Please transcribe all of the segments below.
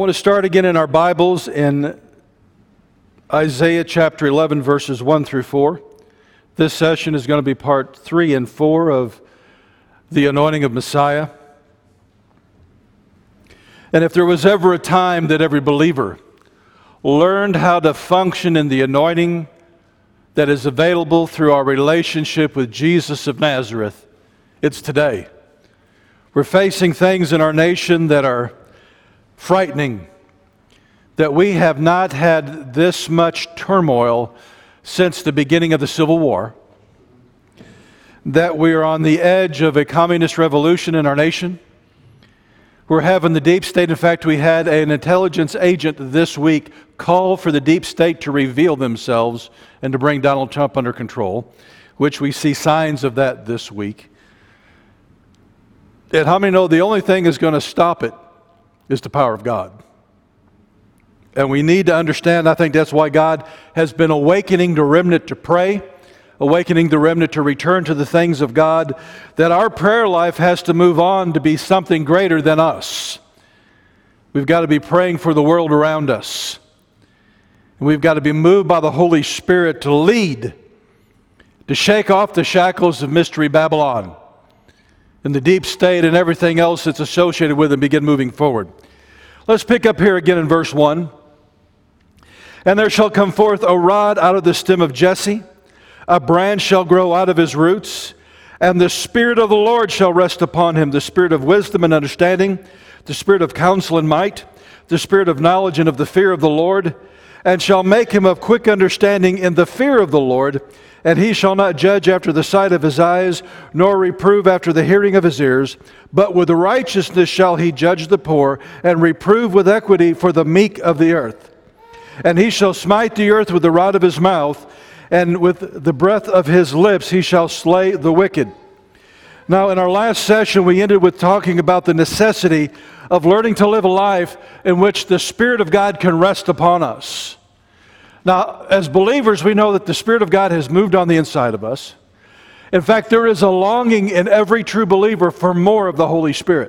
want to start again in our Bibles in Isaiah chapter 11, verses 1 through 4. This session is going to be part 3 and 4 of the anointing of Messiah. And if there was ever a time that every believer learned how to function in the anointing that is available through our relationship with Jesus of Nazareth, it's today. We're facing things in our nation that are frightening, that we have not had this much turmoil since the beginning of the Civil War, that we are on the edge of a communist revolution in our nation. We're having the deep state. In fact, we had an intelligence agent this week call for the deep state to reveal themselves and to bring Donald Trump under control, which we see signs of that this week. And how many know the only thing that's going to stop it is the power of God? And we need to understand, I think that's why God has been awakening the remnant to pray, awakening the remnant to return to the things of God, that our prayer life has to move on to be something greater than us. We've got to be praying for the world around us. And we've got to be moved by the Holy Spirit to lead, to shake off the shackles of Mystery Babylon and the deep state and everything else that's associated with it, and begin moving forward. Let's pick up here again in verse 1. And there shall come forth a rod out of the stem of Jesse, a branch shall grow out of his roots, and the Spirit of the Lord shall rest upon him, the Spirit of wisdom and understanding, the Spirit of counsel and might, the Spirit of knowledge and of the fear of the Lord, and shall make him of quick understanding in the fear of the Lord. And he shall not judge after the sight of his eyes, nor reprove after the hearing of his ears, but with righteousness shall he judge the poor, and reprove with equity for the meek of the earth. And he shall smite the earth with the rod of his mouth, and with the breath of his lips he shall slay the wicked. Now, in our last session, we ended with talking about the necessity of learning to live a life in which the Spirit of God can rest upon us. Now, as believers, we know that the Spirit of God has moved on the inside of us. In fact, there is a longing in every true believer for more of the Holy Spirit.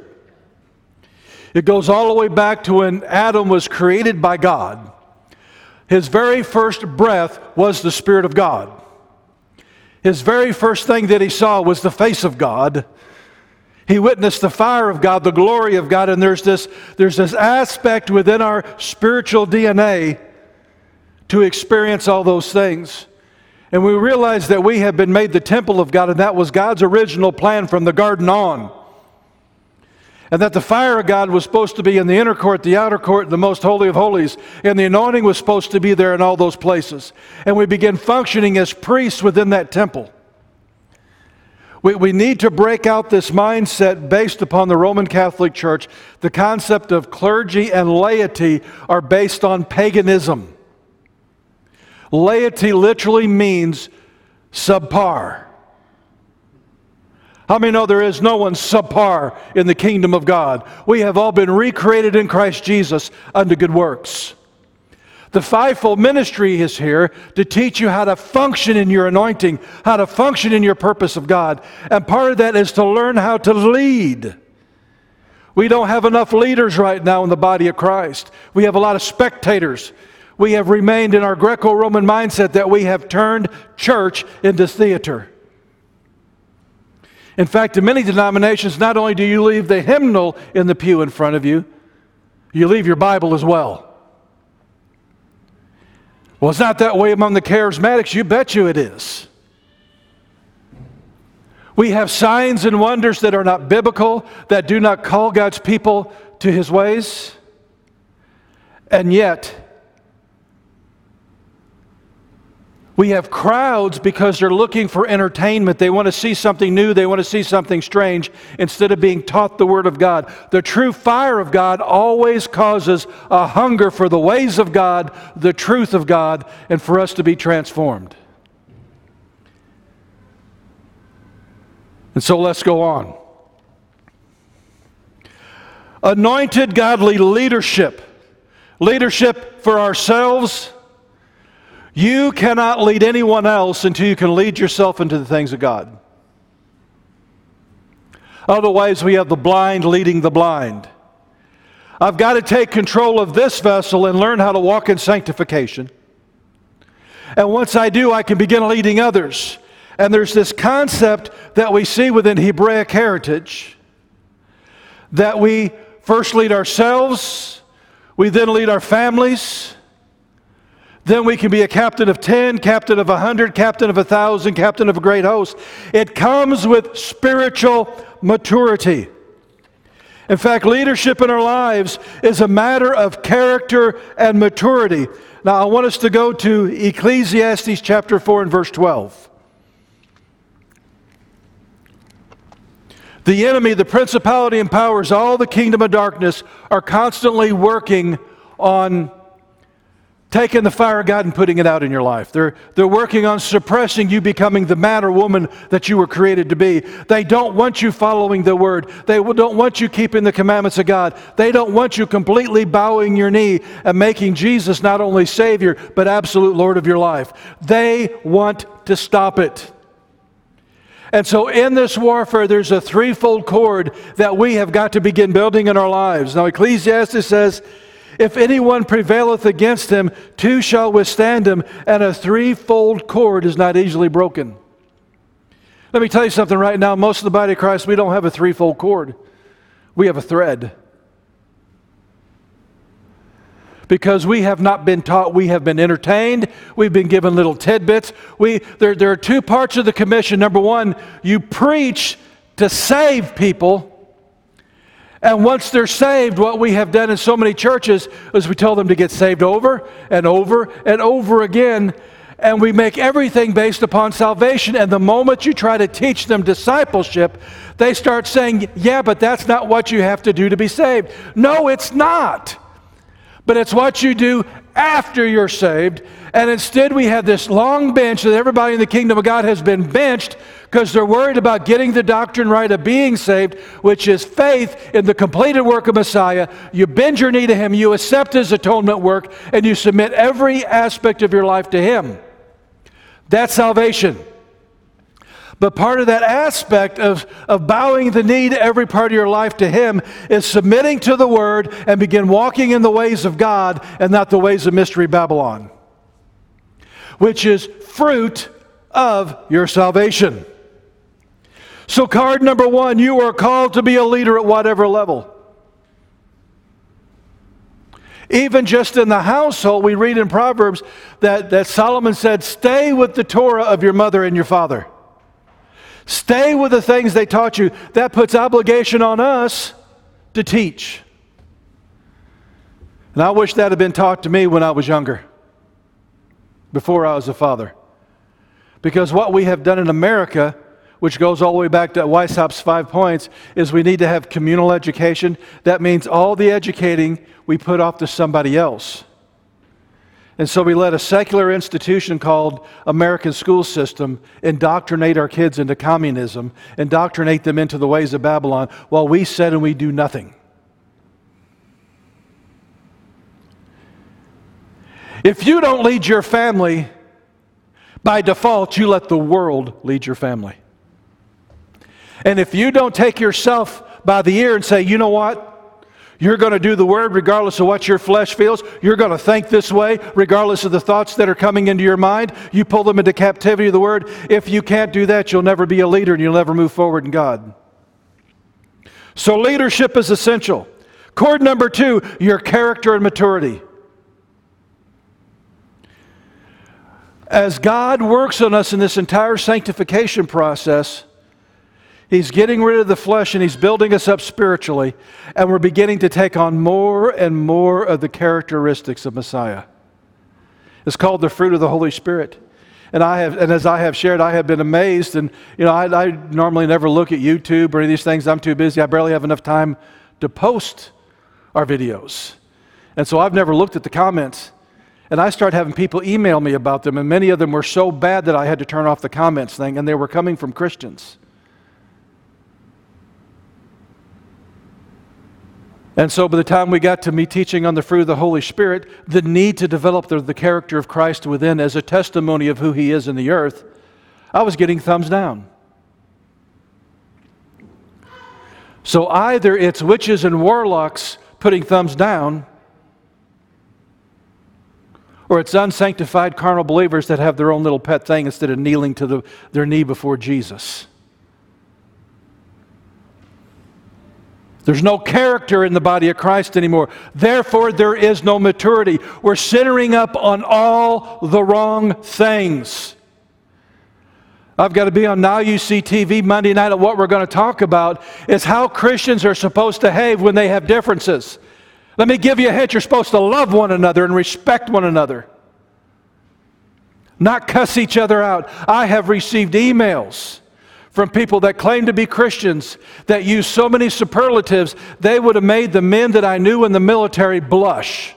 It goes all the way back to when Adam was created by God. His very first breath was the Spirit of God. His very first thing that he saw was the face of God. He witnessed the fire of God, the glory of God, and there's this aspect within our spiritual DNA to experience all those things. And we realize that we have been made the temple of God, and that was God's original plan from the garden on. And that the fire of God was supposed to be in the inner court, the outer court, the most holy of holies, and the anointing was supposed to be there in all those places. And we begin functioning as priests within that temple. We need to break out this mindset based upon the Roman Catholic Church. The concept of clergy and laity are based on paganism. Laity literally means subpar. How many know there is no one subpar in the kingdom of God? We have all been recreated in Christ Jesus unto good works. The fivefold ministry is here to teach you how to function in your anointing, how to function in your purpose of God. And part of that is to learn how to lead. We don't have enough leaders right now in the body of Christ. We have a lot of spectators. We have remained in our Greco-Roman mindset that we have turned church into theater. In fact, in many denominations, not only do you leave the hymnal in the pew in front of you, you leave your Bible as well. Well, it's not that way among the charismatics. You bet you it is. We have signs and wonders that are not biblical, that do not call God's people to His ways. And yet, we have crowds because they're looking for entertainment. They want to see something new. They want to see something strange instead of being taught the Word of God. The true fire of God always causes a hunger for the ways of God, the truth of God, and for us to be transformed. And so let's go on. Anointed godly leadership. Leadership for ourselves. You cannot lead anyone else until you can lead yourself into the things of God. Otherwise, we have the blind leading the blind. I've got to take control of this vessel and learn how to walk in sanctification. And once I do, I can begin leading others. And there's this concept that we see within Hebraic heritage that we first lead ourselves, we then lead our families, then we can be a captain of 10, captain of 100, captain of 1,000, captain of a great host. It comes with spiritual maturity. In fact, leadership in our lives is a matter of character and maturity. Now, I want us to go to Ecclesiastes chapter 4 and verse 12. The enemy, the principality and powers, all the kingdom of darkness are constantly working on taking the fire of God and putting it out in your life. They're working on suppressing you becoming the man or woman that you were created to be. They don't want you following the Word. They don't want you keeping the commandments of God. They don't want you completely bowing your knee and making Jesus not only Savior, but absolute Lord of your life. They want to stop it. And so in this warfare, there's a threefold cord that we have got to begin building in our lives. Now, Ecclesiastes says, if anyone prevaileth against him, two shall withstand him, and a threefold cord is not easily broken. Let me tell you something right now. Most of the body of Christ, we don't have a threefold cord. We have a thread. Because we have not been taught, we have been entertained, we've been given little tidbits. There are two parts of the commission. Number one, you preach to save people. And once they're saved, what we have done in so many churches is we tell them to get saved over and over and over again. And we make everything based upon salvation. And the moment you try to teach them discipleship, they start saying, yeah, but that's not what you have to do to be saved. No, it's not. But it's what you do after you're saved. And instead we have this long bench that everybody in the kingdom of God has been benched because they're worried about getting the doctrine right of being saved, which is faith in the completed work of Messiah. You bend your knee to Him, you accept His atonement work, and you submit every aspect of your life to Him. That's salvation. But part of that aspect of bowing the knee to every part of your life to Him is submitting to the Word and begin walking in the ways of God and not the ways of Mystery Babylon, which is fruit of your salvation. So card number one, you are called to be a leader at whatever level. Even just in the household, we read in Proverbs that Solomon said, stay with the Torah of your mother and your father. Stay with the things they taught you. That puts obligation on us to teach. And I wish that had been taught to me when I was younger, before I was a father. Because what we have done in America, which goes all the way back to Weishaupt's 5 points, is we need to have communal education. That means all the educating we put off to somebody else. And so we let a secular institution called American school system indoctrinate our kids into communism, indoctrinate them into the ways of Babylon, while we sit and we do nothing. If you don't lead your family, by default, you let the world lead your family. And if you don't take yourself by the ear and say, you know what? You're going to do the Word regardless of what your flesh feels. You're going to think this way regardless of the thoughts that are coming into your mind. You pull them into captivity of the Word. If you can't do that, you'll never be a leader and you'll never move forward in God. So leadership is essential. Cord number two, your character and maturity. As God works on us in this entire sanctification process, He's getting rid of the flesh and He's building us up spiritually, and we're beginning to take on more and more of the characteristics of Messiah. It's called the fruit of the Holy Spirit. And as I have shared, I have been amazed. And I normally never look at YouTube or any of these things. I'm too busy. I barely have enough time to post our videos. And so I've never looked at the comments. And I started having people email me about them, and many of them were so bad that I had to turn off the comments thing, and they were coming from Christians. And so by the time we got to me teaching on the fruit of the Holy Spirit, the need to develop the character of Christ within as a testimony of who He is in the earth, I was getting thumbs down. So either it's witches and warlocks putting thumbs down, or it's unsanctified carnal believers that have their own little pet thing instead of kneeling to their knee before Jesus. There's no character in the body of Christ anymore. Therefore, there is no maturity. We're centering up on all the wrong things. I've got to be on Now You See TV Monday night, and what we're going to talk about is how Christians are supposed to behave when they have differences. Let me give you a hint. You're supposed to love one another and respect one another, not cuss each other out. I have received emails from people that claim to be Christians that use so many superlatives, they would have made the men that I knew in the military blush.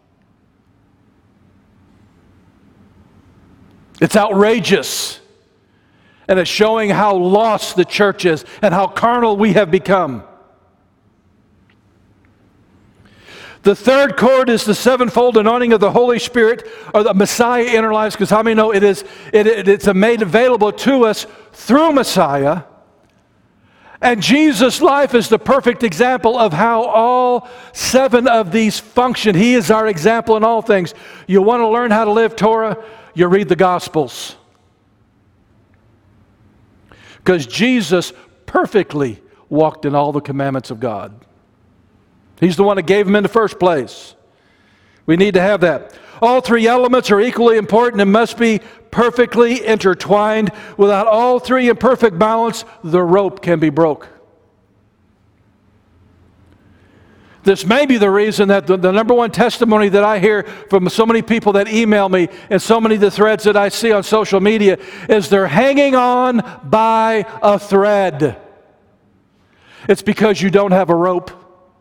It's outrageous. And it's showing how lost the church is and how carnal we have become. The third chord is the sevenfold anointing of the Holy Spirit, or the Messiah in our lives, because how many know it's made available to us through Messiah. And Jesus' life is the perfect example of how all 7 of these function. He is our example in all things. You want to learn how to live Torah? You read the Gospels. Because Jesus perfectly walked in all the commandments of God. He's the one that gave them in the first place. We need to have that. All 3 elements are equally important and must be perfectly intertwined. Without all 3 in perfect balance, the rope can be broke. This may be the reason that the number one testimony that I hear from so many people that email me and so many of the threads that I see on social media is they're hanging on by a thread. It's because you don't have a rope.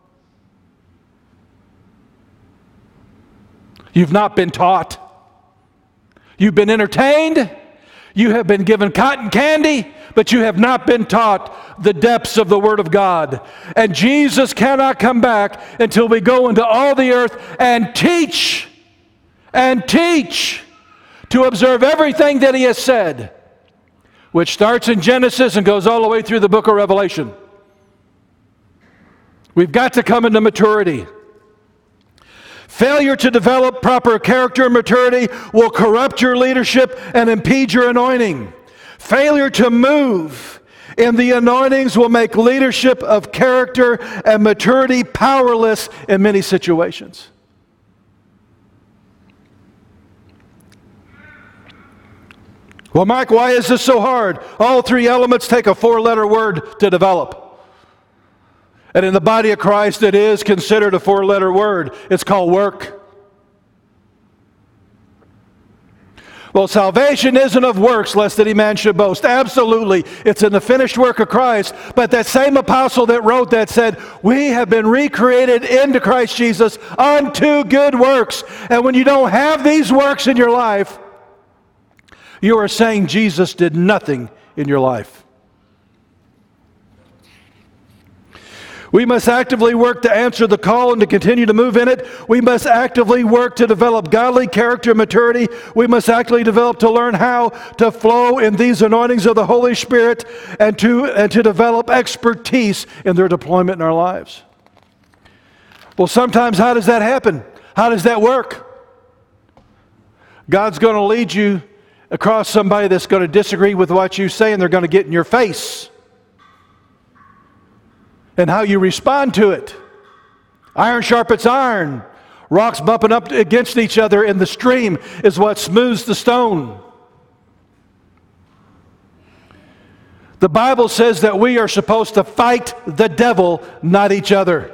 You've not been taught. You've been entertained. You have been given cotton candy, but you have not been taught the depths of the Word of God. And Jesus cannot come back until we go into all the earth and teach to observe everything that He has said, which starts in Genesis and goes all the way through the book of Revelation. We've got to come into maturity. Failure to develop proper character and maturity will corrupt your leadership and impede your anointing. Failure to move in the anointings will make leadership of character and maturity powerless in many situations. Well, Mike, why is this so hard? All 3 elements take a 4-letter word to develop. And in the body of Christ, it is considered a 4-letter word. It's called work. Well, salvation isn't of works, lest any man should boast. Absolutely. It's in the finished work of Christ. But that same apostle that wrote that said, we have been recreated into Christ Jesus unto good works. And when you don't have these works in your life, you are saying Jesus did nothing in your life. We must actively work to answer the call and to continue to move in it. We must actively work to develop godly character and maturity. We must actively develop to learn how to flow in these anointings of the Holy Spirit and to develop expertise in their deployment in our lives. Well, sometimes how does that happen? How does that work? God's going to lead you across somebody that's going to disagree with what you say, and they're going to get in your face. And how you respond to it. Iron sharpens iron. Rocks bumping up against each other in the stream is what smooths the stone. The Bible says that we are supposed to fight the devil, not each other.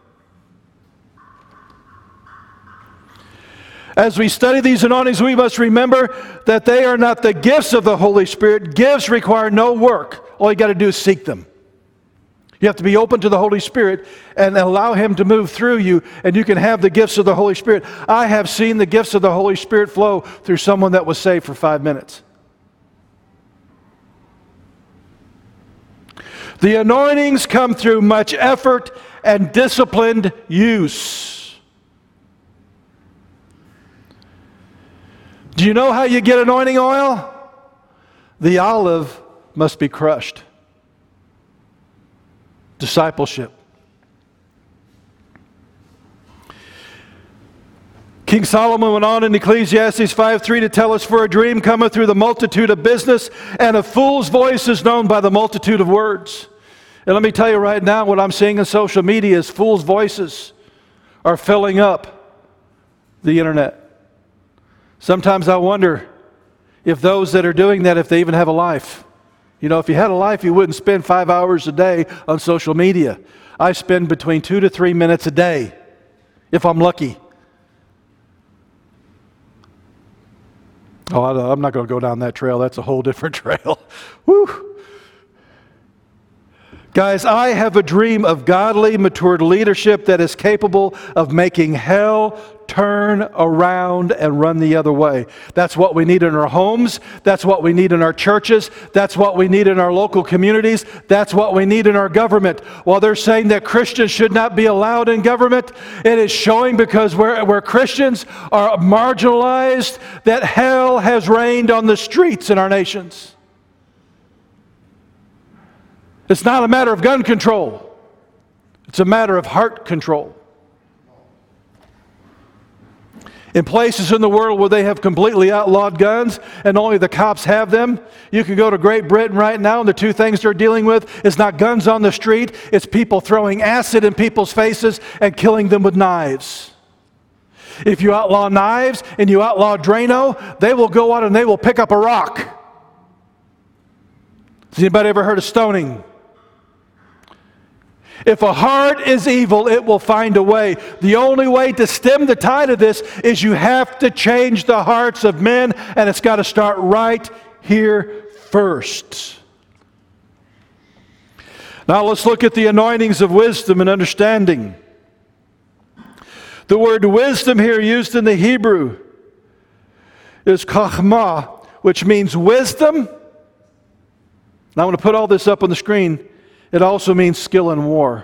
As we study these anointings, we must remember that they are not the gifts of the Holy Spirit. Gifts require no work. All you got to do is seek them. You have to be open to the Holy Spirit and allow Him to move through you, and you can have the gifts of the Holy Spirit. I have seen the gifts of the Holy Spirit flow through someone that was saved for 5 minutes. The anointings come through much effort and disciplined use. Do you know how you get anointing oil? The olive must be crushed. Discipleship. King Solomon went on in Ecclesiastes 5:3 to tell us, "For a dream cometh through the multitude of business, and a fool's voice is known by the multitude of words." And let me tell you right now, what I'm seeing in social media is fools' voices are filling up the internet. Sometimes I wonder if those that are doing that, if they even have a life. You know, if you had a life, you wouldn't spend 5 hours a day on social media. I spend between 2 to 3 minutes a day, if I'm lucky. Oh, I'm not going to go down that trail. That's a whole different trail. Woo! Guys, I have a dream of godly, matured leadership that is capable of making hell turn around and run the other way. That's what we need in our homes. That's what we need in our churches. That's what we need in our local communities. That's what we need in our government. While they're saying that Christians should not be allowed in government, it is showing, because where Christians are marginalized, that hell has reigned on the streets in our nations. It's not a matter of gun control. It's a matter of heart control. In places in the world where they have completely outlawed guns and only the cops have them, you can go to Great Britain right now, and the two things they're dealing with is not guns on the street, it's people throwing acid in people's faces and killing them with knives. If you outlaw knives and you outlaw Drano, they will go out and they will pick up a rock. Has anybody ever heard of stoning? If a heart is evil, it will find a way. The only way to stem the tide of this is you have to change the hearts of men, and it's got to start right here first. Now let's look at the anointings of wisdom and understanding. The word wisdom here used in the Hebrew is chachmah, which means wisdom. Now I'm going to put all this up on the screen. It also means skill in war.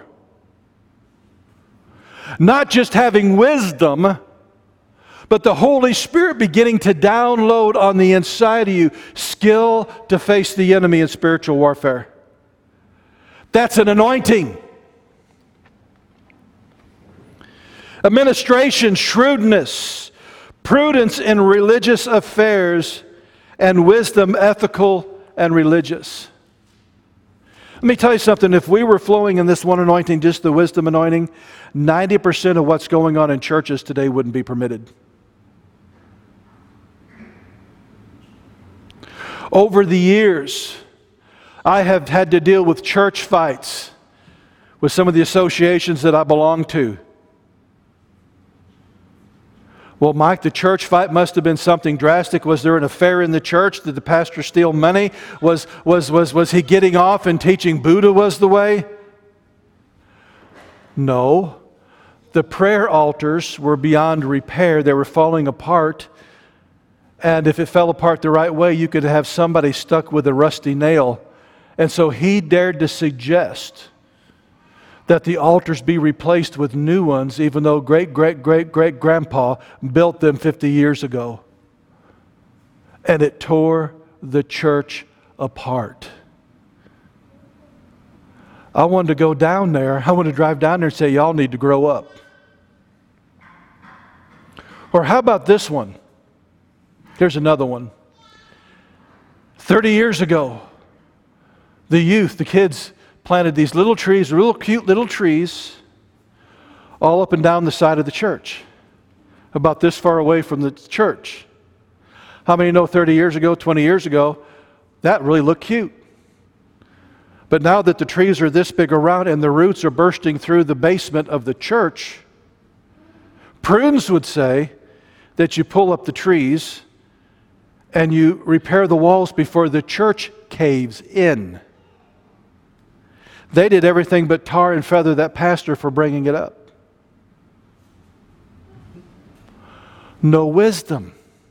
Not just having wisdom, but the Holy Spirit beginning to download on the inside of you skill to face the enemy in spiritual warfare. That's an anointing. Administration, shrewdness, prudence in religious affairs, and wisdom, ethical and religious. Let me tell you something. If we were flowing in this one anointing, just the wisdom anointing, 90% of what's going on in churches today wouldn't be permitted. Over the years, I have had to deal with church fights with some of the associations that I belong to. Well, Mike, the church fight must have been something drastic. Was there an affair in the church? Did the pastor steal money? Was he getting off and teaching Buddha was the way? No. The prayer altars were beyond repair. They were falling apart. And if it fell apart the right way, you could have somebody stuck with a rusty nail. And so he dared to suggest that the altars be replaced with new ones, even though great-great-great-great-grandpa built them 50 years ago. And it tore the church apart. I wanted to go down there. I wanted to drive down there and say, y'all need to grow up. Or how about this one? Here's another one. 30 years ago, the youth, the kids, planted these little trees, real cute little trees, all up and down the side of the church, about this far away from the church. How many know 30 years ago, 20 years ago, that really looked cute? But now that the trees are this big around and the roots are bursting through the basement of the church, prunes would say that you pull up the trees and you repair the walls before the church caves in. They did everything but tar and feather that pastor for bringing it up. No wisdom.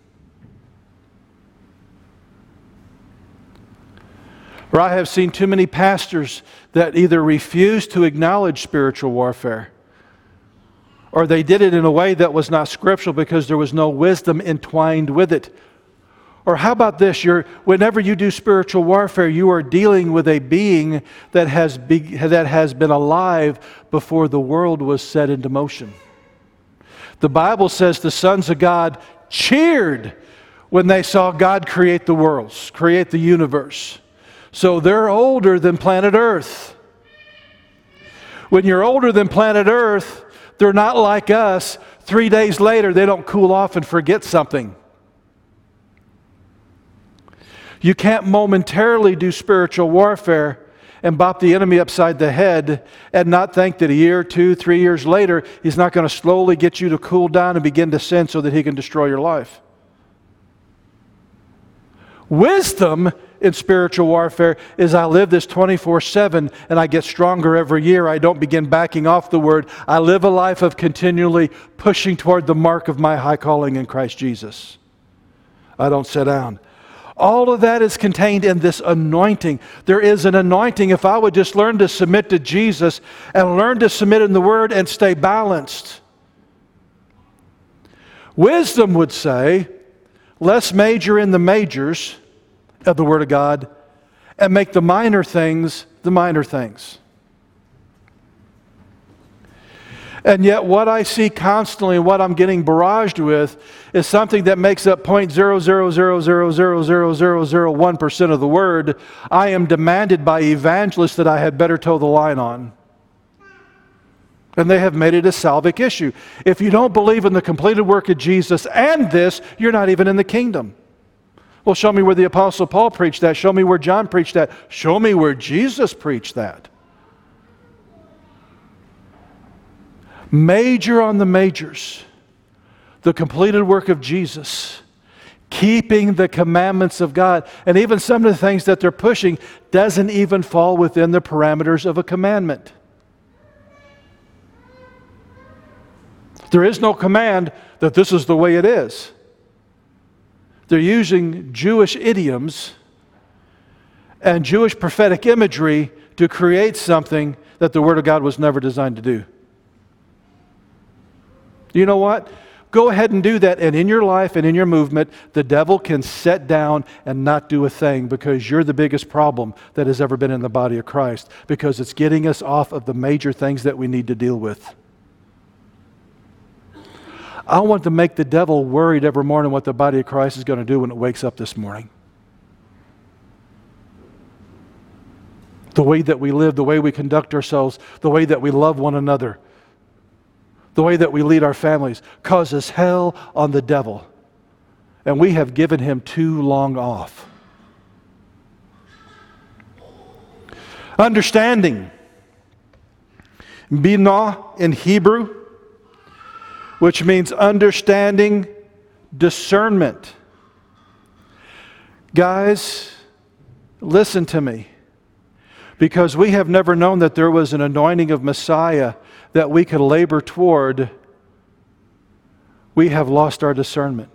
Or I have seen too many pastors that either refuse to acknowledge spiritual warfare, or they did it in a way that was not scriptural because there was no wisdom entwined with it. Or how about this? Whenever you do spiritual warfare, you are dealing with a being that has been alive before the world was set into motion. The Bible says the sons of God cheered when they saw God create the worlds, create the universe. So they're older than planet Earth. When you're older than planet Earth, they're not like us. 3 days later, they don't cool off and forget something. You can't momentarily do spiritual warfare and bop the enemy upside the head and not think that a year, 2, 3 years later, he's not going to slowly get you to cool down and begin to sin so that he can destroy your life. Wisdom in spiritual warfare is I live this 24/7 and I get stronger every year. I don't begin backing off the word. I live a life of continually pushing toward the mark of my high calling in Christ Jesus. I don't sit down. All of that is contained in this anointing. There is an anointing. If I would just learn to submit to Jesus and learn to submit in the Word and stay balanced. Wisdom would say, let's major in the majors of the Word of God and make the minor things the minor things. And yet what I see constantly and what I'm getting barraged with is something that makes up 0.000000001% of the word. I am demanded by evangelists that I had better toe the line on. And they have made it a salvic issue. If you don't believe in the completed work of Jesus and this, you're not even in the kingdom. Well, show me where the Apostle Paul preached that. Show me where John preached that. Show me where Jesus preached that. Major on the majors, the completed work of Jesus, keeping the commandments of God. And even some of the things that they're pushing doesn't even fall within the parameters of a commandment. There is no command that this is the way it is. They're using Jewish idioms and Jewish prophetic imagery to create something that the Word of God was never designed to do. You know what? Go ahead and do that, and in your life and in your movement, the devil can sit down and not do a thing because you're the biggest problem that has ever been in the body of Christ, because it's getting us off of the major things that we need to deal with. I want to make the devil worried every morning what the body of Christ is going to do when it wakes up this morning. The way that we live, the way we conduct ourselves, the way that we love one another, the way that we lead our families causes hell on the devil. And we have given him too long off. Understanding. Binah in Hebrew, which means understanding, discernment. Guys, listen to me. Because we have never known that there was an anointing of Messiah that we could labor toward, we have lost our discernment.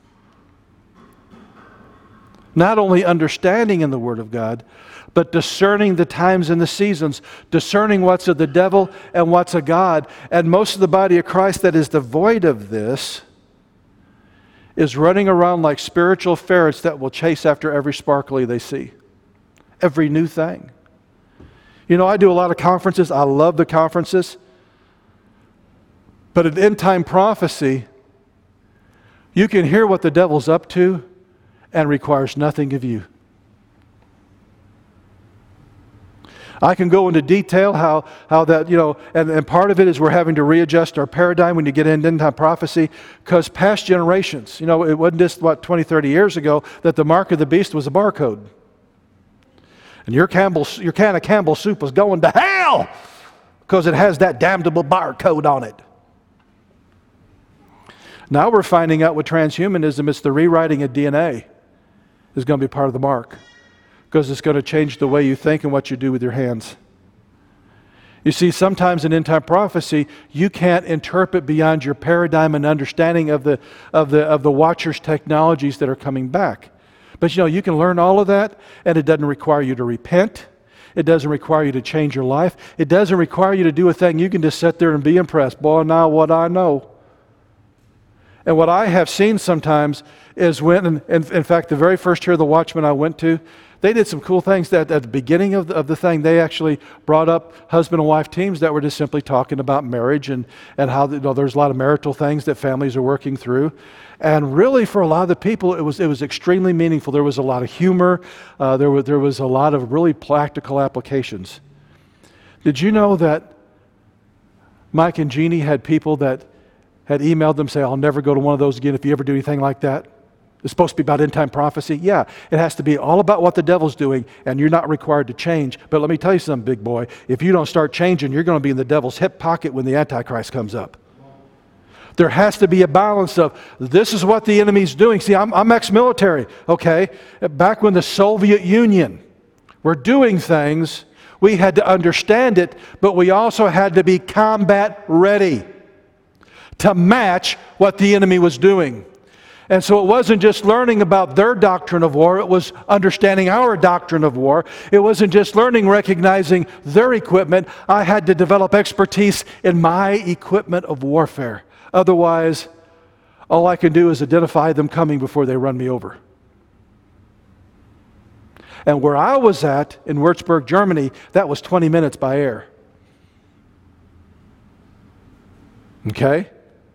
Not only understanding in the Word of God, but discerning the times and the seasons, discerning what's of the devil and what's of God. And most of the body of Christ that is devoid of this is running around like spiritual ferrets that will chase after every sparkly they see, every new thing. You know, I do a lot of conferences. I love the conferences. But at end time prophecy, you can hear what the devil's up to and requires nothing of you. I can go into detail how that, you know, and part of it is we're having to readjust our paradigm when you get into end time prophecy, because past generations, you know, it wasn't just, 20, 30 years ago that the mark of the beast was a barcode. And your can of Campbell soup was going to hell because it has that damnable barcode on it. Now we're finding out with transhumanism, it's the rewriting of DNA is going to be part of the mark, because it's going to change the way you think and what you do with your hands. You see, sometimes in end-time prophecy, you can't interpret beyond your paradigm and understanding of the Watcher's technologies that are coming back. But you know, you can learn all of that, and it doesn't require you to repent. It doesn't require you to change your life. It doesn't require you to do a thing. You can just sit there and be impressed. Boy, now what I know. And what I have seen sometimes is when, and in fact, the very first year of the Watchman I went to, they did some cool things that at the beginning of the thing, they actually brought up husband and wife teams that were just simply talking about marriage and how there's a lot of marital things that families are working through. And really for a lot of the people, it was extremely meaningful. There was a lot of humor. There was a lot of really practical applications. Did you know that Mike and Jeannie had people that had emailed them say, I'll never go to one of those again if you ever do anything like that? It's supposed to be about end-time prophecy. Yeah, it has to be all about what the devil's doing, and you're not required to change. But let me tell you something, big boy. If you don't start changing, you're going to be in the devil's hip pocket when the Antichrist comes up. There has to be a balance of, this is what the enemy's doing. See, I'm ex-military, okay? Back when the Soviet Union were doing things, we had to understand it, but we also had to be combat ready to match what the enemy was doing. And so it wasn't just learning about their doctrine of war, it was understanding our doctrine of war. It wasn't just learning, recognizing their equipment. I had to develop expertise in my equipment of warfare. Otherwise, all I can do is identify them coming before they run me over. And where I was at, in Würzburg, Germany, that was 20 minutes by air. Okay?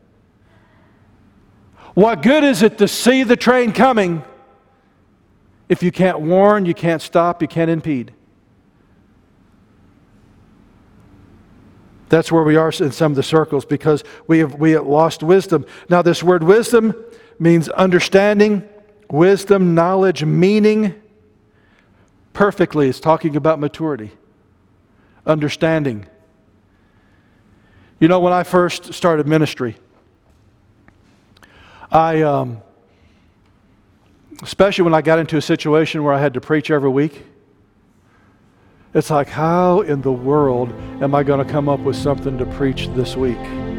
What good is it to see the train coming if you can't warn, you can't stop, you can't impede? That's where we are in some of the circles, because we have lost wisdom. Now, this word wisdom means understanding, wisdom, knowledge, meaning. Perfectly, it's talking about maturity, understanding. You know, when I first started ministry, especially when I got into a situation where I had to preach every week, it's like, how in the world am I going to come up with something to preach this week?